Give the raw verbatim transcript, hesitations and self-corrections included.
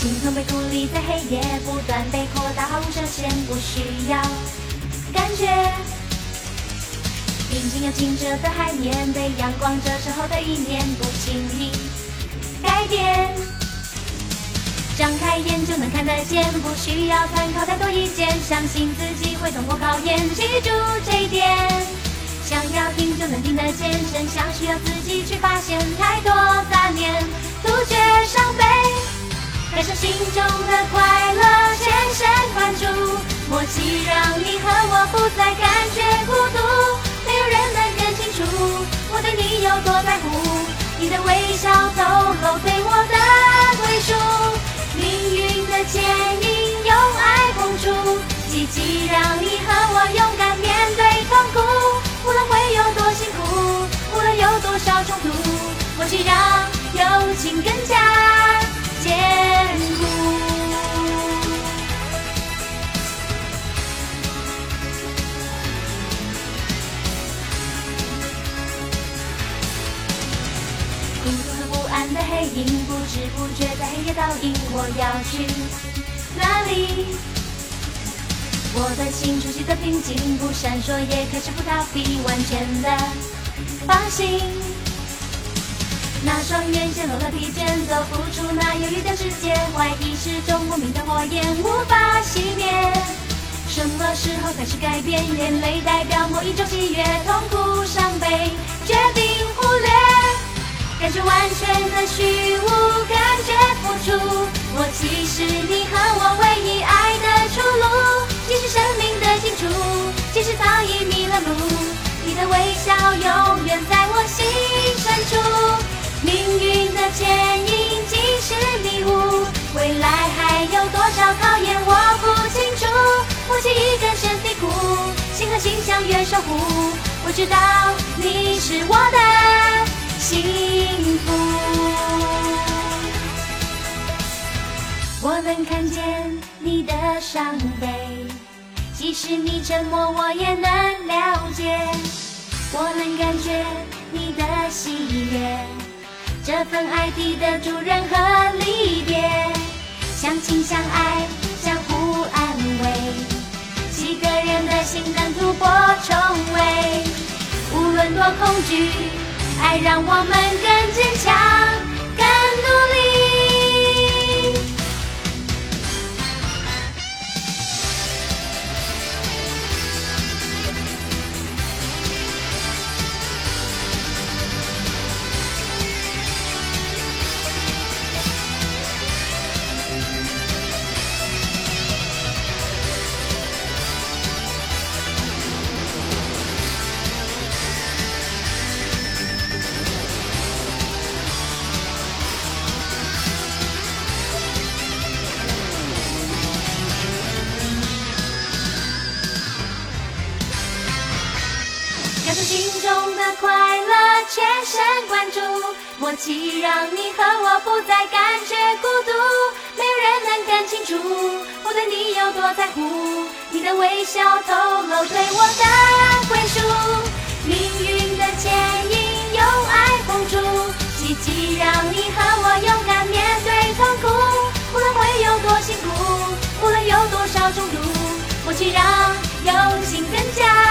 心痛被孤立在黑夜，不断被扩大，毫无设限，不需要感觉。平静又清澈的海面，被阳光折射后的一面，不轻易改变。张开眼就能看得见，不需要参考太多意见，相信自己会通过考验，记住这一点。想要听就能听得见，真相需要自己去发现，太多杂念，杜绝伤悲，感受心中的快乐，全神贯注，默契让你和我不再感觉孤独，没有人能更清楚我对你有多在乎，你的微笑透露对我的归属，命运的牵引用爱碰触，奇迹让你和我勇敢面对痛苦，无论会有多辛苦，无论有多少冲突，默契让友情更加坚固。孤独和不安的黑影，不知不觉在黑夜倒影，我要去哪里？我的心熟悉的平静，不闪烁也开始不逃避，完全的放心。那双眼陷落了疲倦，走不出那忧郁的世界，怀疑是种莫名的火焰，无法熄灭。什么时候开始改变？眼泪代表某一种喜悦，痛苦伤悲决定忽略，感觉完全的虚无，感觉付出，我其实你和我唯一爱的出路，即使生命的尽处，即使早已迷了路，你的微笑永远在我心深处，命运的牵引即是迷雾，未来还有多少考验我不清楚，默契已根深蒂固，心和心相约守护，我知道你是我的幸福。我能看见你的伤悲，即使你沉默我也能了解，我能感觉你的喜悦，这份爱抵得住任何离别，相亲相爱相互安慰，几个人的心能突破重围，无论多恐惧，爱让我们更坚强更努力。感受心中的快乐，全神贯注，默契让你和我不再感觉孤独，没有人能更清楚我对你有多在乎，你的微笑透露对我的归属，命运的牵引用爱封住，奇迹让你和我勇敢面对痛苦，无论会有多辛苦，无论有多少冲突，默契让友情更加